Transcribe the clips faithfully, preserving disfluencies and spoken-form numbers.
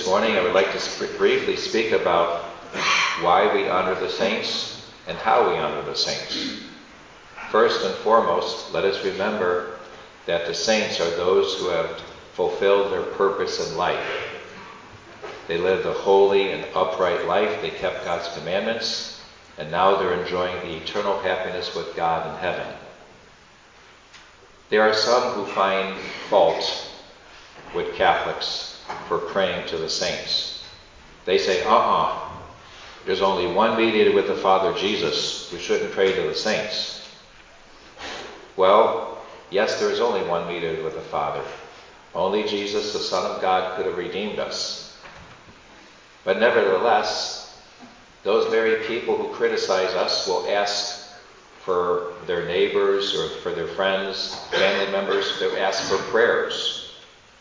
morning I would like to sp- briefly speak about why we honor the saints and how we honor the saints. First and foremost, let us remember that the saints are those who have fulfilled their purpose in life. They lived a holy and upright life, they kept God's commandments, and now they're enjoying the eternal happiness with God in heaven. There are some who find fault with Catholics for praying to the saints. They say, uh-uh, there's only one mediator with the Father, Jesus. We shouldn't pray to the saints. Well, yes, there is only one mediator with the Father. Only Jesus, the Son of God, could have redeemed us. But nevertheless, those very people who criticize us will ask for their neighbors or for their friends, family members, they'll ask for prayers.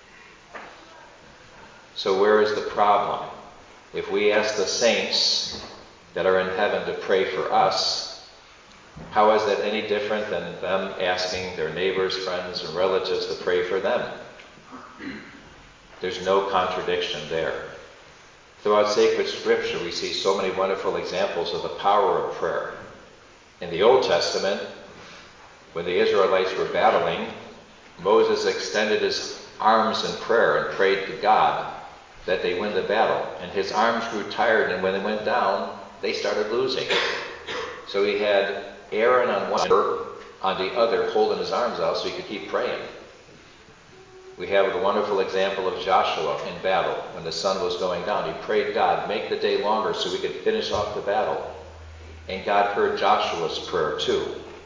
So where is the problem? If we ask the saints that are in heaven to pray for us, how is that any different than them asking their neighbors, friends, and relatives to pray for them? There's no contradiction there. Throughout sacred scripture, we see so many wonderful examples of the power of prayer. In the Old Testament, when the Israelites were battling, Moses extended his arms in prayer and prayed to God that they win the battle. And his arms grew tired, and when they went down, they started losing. So he had Aaron on one, on the other, holding his arms out so he could keep praying. We have the wonderful example of Joshua in battle. When the sun was going down, he prayed God, make the day longer so we could finish off the battle. And God heard Joshua's prayer too.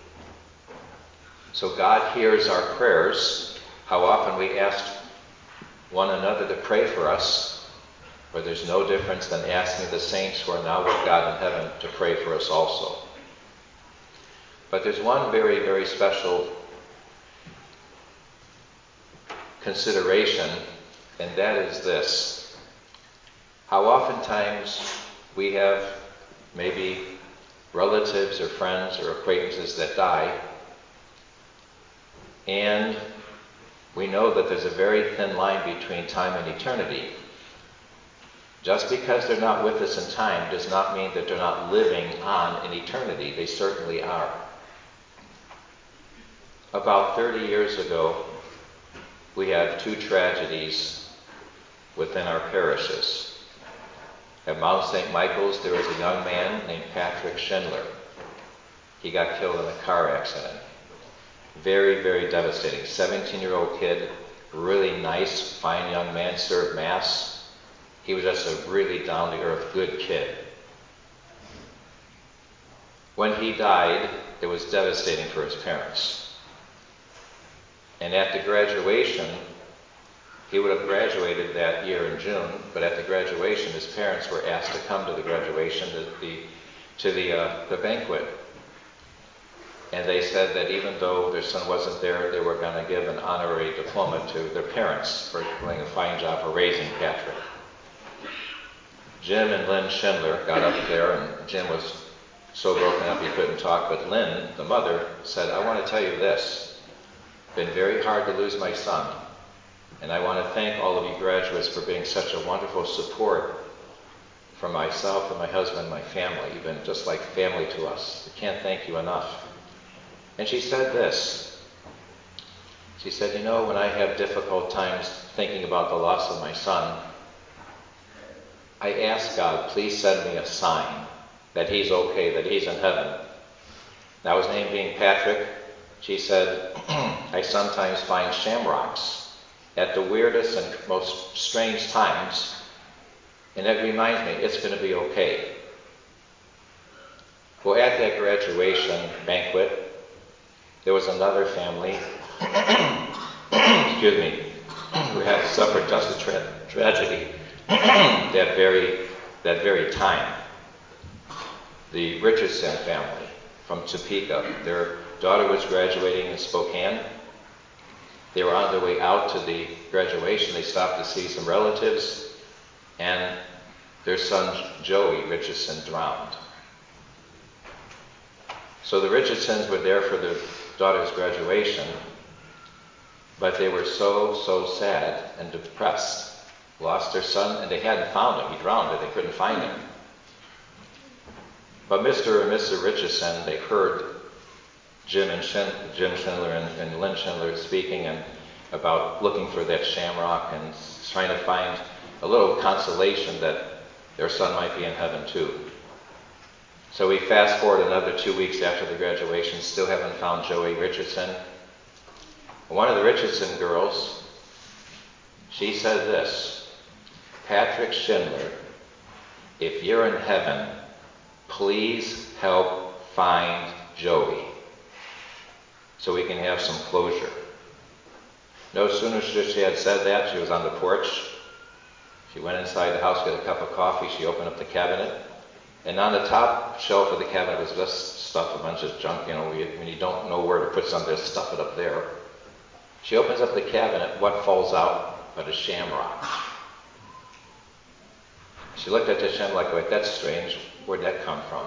So God hears our prayers. How often we ask one another to pray for us, but there's no difference than asking the saints who are now with God in heaven to pray for us also. But there's one very, very special consideration, and that is this. How oftentimes we have maybe relatives or friends or acquaintances that die, and we know that there's a very thin line between time and eternity. Just because they're not with us in time does not mean that they're not living on in eternity. They certainly are. About thirty years ago, we had two tragedies within our parishes. At Mount Saint Michael's, there was a young man named Patrick Schindler. He got killed in a car accident. Very, very devastating. seventeen-year-old kid, really nice, fine young man, served Mass. He was just a really down-to-earth, good kid. When he died, it was devastating for his parents. And at the graduation, he would have graduated that year in June, but at the graduation, his parents were asked to come to the graduation, to the, to the, uh, the banquet. And they said that even though their son wasn't there, they were going to give an honorary diploma to their parents for doing a fine job for raising Patrick. Jim and Lynn Schindler got up there, and Jim was so broken up he couldn't talk, but Lynn, the mother, said, I want to tell you this. It's been very hard to lose my son. And I want to thank all of you graduates for being such a wonderful support for myself and my husband and my family. You've been just like family to us. I can't thank you enough. And she said this. She said, you know, when I have difficult times thinking about the loss of my son, I ask God, please send me a sign that he's okay, that he's in heaven. Now his name being Patrick, she said, I sometimes find shamrocks at the weirdest and most strange times, and it reminds me it's going to be okay. Well, at that graduation banquet, there was another family, excuse me, who had suffered just a tra- tragedy that very that very time. The Richardson family from Topeka, their daughter was graduating in Spokane. They were on their way out to the graduation. They stopped to see some relatives, and their son, Joey Richardson, drowned. So the Richardsons were there for their daughter's graduation, but they were so, so sad and depressed lost their son, and they hadn't found him. He drowned, but they couldn't find him. But Mister and Missus Richardson, they heard Jim and Shin, Jim Schindler and, and Lynn Schindler speaking and about looking for that shamrock and trying to find a little consolation that their son might be in heaven too. So we fast forward another two weeks after the graduation, still haven't found Joey Richardson. One of the Richardson girls, she said this, "Patrick Schindler, if you're in heaven, please help find Joey so we can have some closure." No sooner as she had said that, she was on the porch. She went inside the house, got a cup of coffee, she opened up the cabinet, and on the top shelf of the cabinet was just stuff, a bunch of junk, you know, when you don't know where to put something, just stuff it up there. She opens up the cabinet, what falls out but a shamrock. She looked at the shamrock like, that's strange, where'd that come from?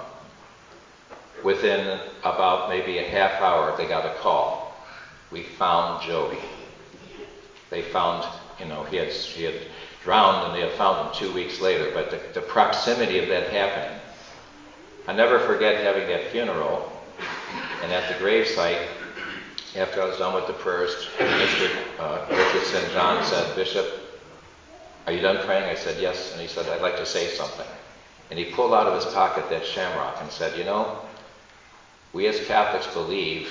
Within about maybe a half hour, they got a call. We found Joey. They found, you know, he had, he had drowned and they had found him two weeks later, but the, the proximity of that happening. I never forget having that funeral, and at the gravesite, after I was done with the prayers, Mister Uh, Richardson John said, "Bishop, are you done praying?" I said, "Yes." And he said, "I'd like to say something." And he pulled out of his pocket that shamrock and said, "You know, we as Catholics believe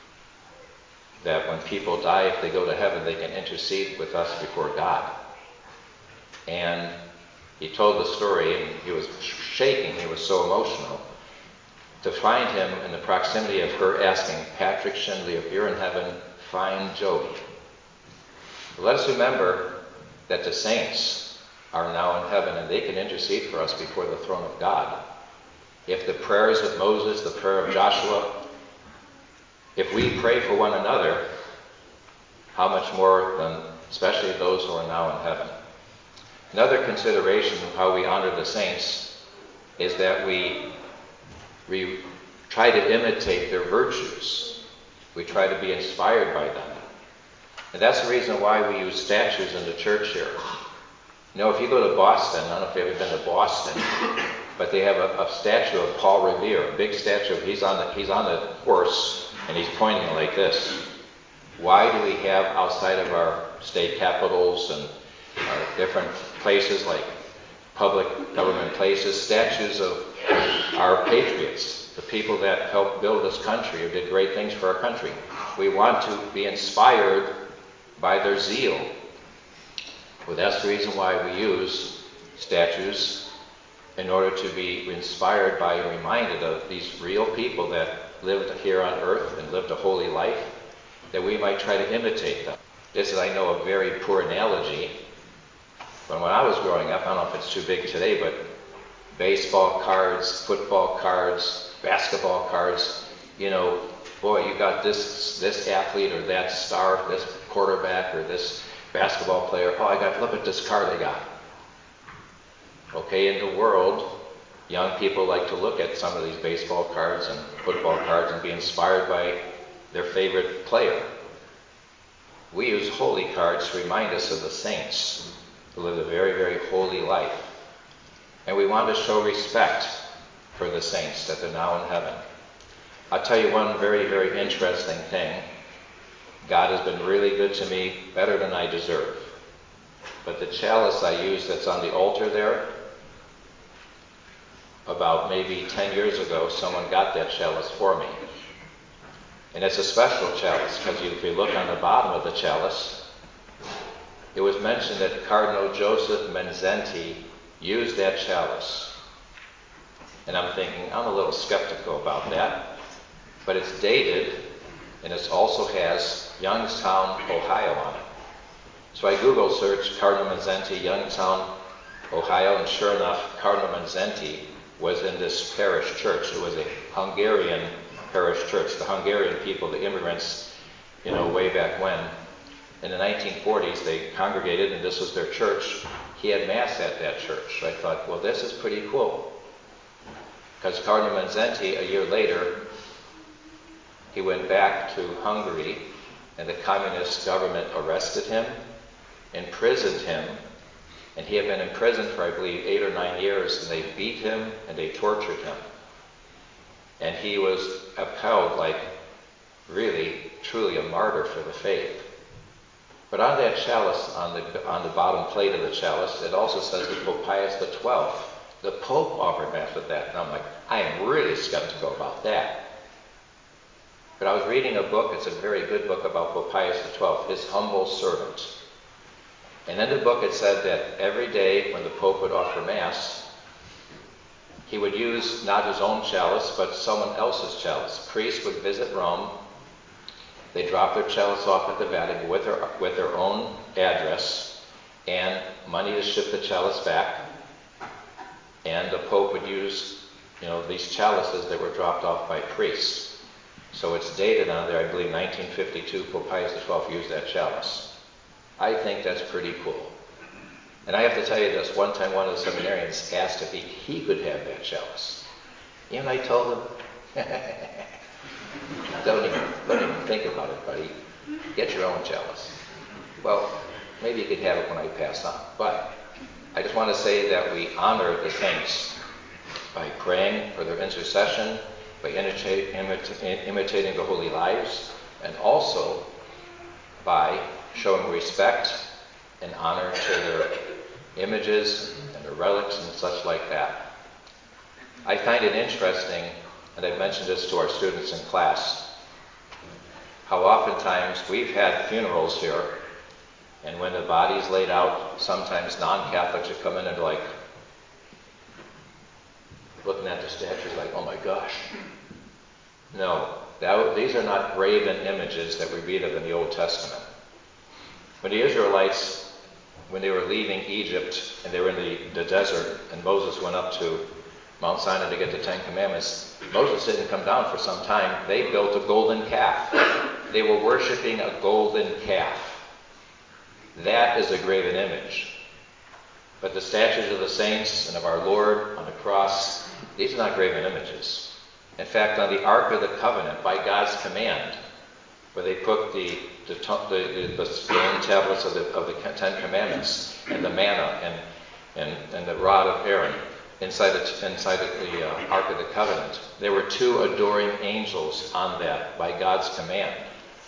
that when people die, if they go to heaven, they can intercede with us before God." And he told the story, and he was shaking, he was so emotional. To find him in the proximity of her asking, "Patrick Schindler, if you're in heaven, find Joey." Let us remember that the saints are now in heaven and they can intercede for us before the throne of God. If the prayers of Moses, the prayer of Joshua, if we pray for one another, how much more than especially those who are now in heaven. Another consideration of how we honor the saints is that we, we try to imitate their virtues. We try to be inspired by them. And that's the reason why we use statues in the church here. You know, if you go to Boston, I don't know if you've ever been to Boston, but they have a, a statue of Paul Revere, a big statue. He's on the, he's on the horse, and he's pointing like this. Why do we have outside of our state capitals and uh, different places like public government places, statues of our patriots, the people that helped build this country or did great things for our country? We want to be inspired by their zeal. Well, that's the reason why we use statues, in order to be inspired by and reminded of these real people that lived here on earth and lived a holy life, that we might try to imitate them. This is, I know, a very poor analogy, but when I was growing up, I don't know if it's too big today, but baseball cards, football cards, basketball cards, you know, boy, you got this this athlete or that star, this quarterback or this basketball player. Oh, I got, look at this card I got. Okay, in the world, young people like to look at some of these baseball cards and football cards and be inspired by their favorite player. We use holy cards to remind us of the saints who lived a very, very holy life. And we want to show respect for the saints that they're now in heaven. I'll tell you one very, very interesting thing. God has been really good to me, better than I deserve. But the chalice I use that's on the altar there, about maybe ten years ago, someone got that chalice for me. And it's a special chalice, because if you look on the bottom of the chalice, it was mentioned that Cardinal Joseph Menzenti used that chalice. And I'm thinking, I'm a little skeptical about that. But it's dated, and it also has Youngstown, Ohio on it. So I Google searched Cardinal Menzenti, Youngstown, Ohio, and sure enough, Cardinal Menzenti was in this parish church. It was a Hungarian parish church. The Hungarian people, the immigrants, you know, way back when. In the nineteen forties, they congregated, and this was their church. He had Mass at that church. So I thought, well, this is pretty cool. Because Cardinal Menzenti, a year later, he went back to Hungary, and the communist government arrested him, imprisoned him, And he had been in prison for, I believe, eight or nine years, and they beat him and they tortured him. And he was upheld like really, truly a martyr for the faith. But on that chalice, on the on the bottom plate of the chalice, it also says that Pope Pius the twelfth, the Pope offered Mass with that. And I'm like, I am really skeptical about that. But I was reading a book, it's a very good book about Pope Pius the twelfth, His Humble Servant. And in the book it said that every day when the Pope would offer Mass, he would use not his own chalice, but someone else's chalice. Priests would visit Rome. They dropped their chalice off at the Vatican with their, with their own address and money to ship the chalice back. And the Pope would use, you know, these chalices that were dropped off by priests. So it's dated on there, I believe, nineteen fifty-two, Pope Pius the twelfth used that chalice. I think that's pretty cool. And I have to tell you this, one time one of the seminarians asked if he, he could have that chalice. And I told him, don't even, don't even think about it, buddy. Get your own chalice. Well, maybe you could have it when I pass on. But I just want to say that we honor the saints by praying for their intercession, by imitate, imita- imitating the holy lives, and also by showing respect and honor to their images and their relics and such like that. I find it interesting, and I've mentioned this to our students in class, how oftentimes we've had funerals here, and when the body's laid out, sometimes non-Catholics would come in and like, looking at the statues like, oh my gosh. No, that, these are not graven images that we read of in the Old Testament. When the Israelites, when they were leaving Egypt and they were in the, the desert and Moses went up to Mount Sinai to get the Ten Commandments, Moses didn't come down for some time. They built a golden calf. They were worshiping a golden calf. That is a graven image. But the statues of the saints and of our Lord on the cross, these are not graven images. In fact, on the Ark of the Covenant, by God's command, where they put the the, the, the stone tablets of the, of the Ten Commandments and the manna and, and, and the rod of Aaron inside the, inside the uh, Ark of the Covenant, there were two adoring angels on that by God's command.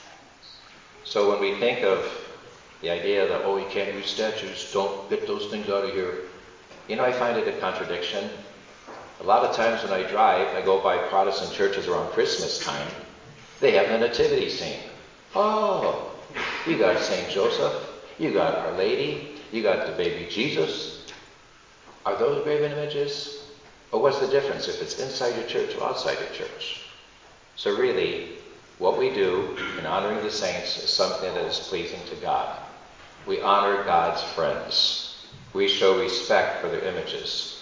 So when we think of the idea that, oh, you can't use statues, don't get those things out of here, you know, I find it a contradiction. A lot of times when I drive, I go by Protestant churches around Christmas time, they have the nativity scene. Oh, you got Saint Joseph, you got Our Lady, you got the baby Jesus. Are those graven images? Or what's the difference if it's inside your church or outside your church? So really, what we do in honoring the saints is something that is pleasing to God. We honor God's friends. We show respect for their images.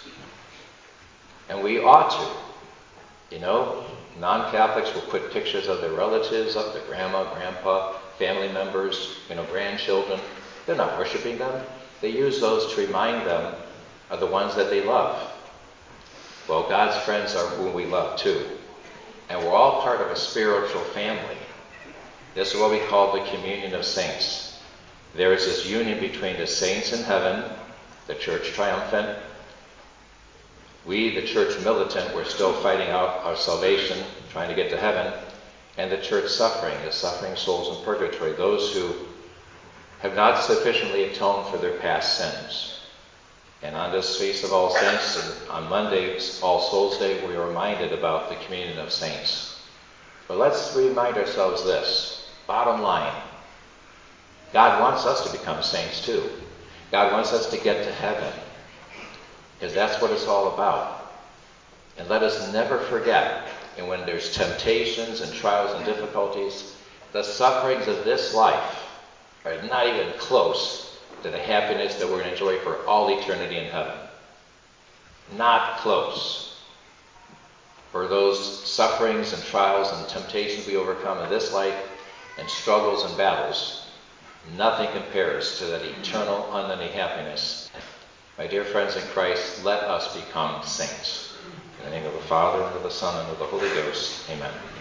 And we ought to. You know, non-Catholics will put pictures of their relatives up, their grandma, grandpa, family members, you know, grandchildren. They're not worshiping them. They use those to remind them of the ones that they love. Well, God's friends are who we love too. And we're all part of a spiritual family. This is what we call the communion of saints. There is this union between the saints in heaven, the church triumphant. We, the church militant, we're still fighting out our salvation, trying to get to heaven. And the church suffering, the suffering souls in purgatory, those who have not sufficiently atoned for their past sins. And on this Feast of All Saints, and on Monday, All Souls Day, we are reminded about the communion of saints. But let's remind ourselves this, bottom line, God wants us to become saints too. God wants us to get to heaven, because that's what it's all about. And let us never forget, and when there's temptations and trials and difficulties, the sufferings of this life are not even close to the happiness that we're going to enjoy for all eternity in heaven. Not close. For those sufferings and trials and temptations we overcome in this life and struggles and battles, nothing compares to that eternal, unending happiness. My dear friends in Christ, let us become saints. In the name of the Father, and of the Son, and of the Holy Ghost. Amen.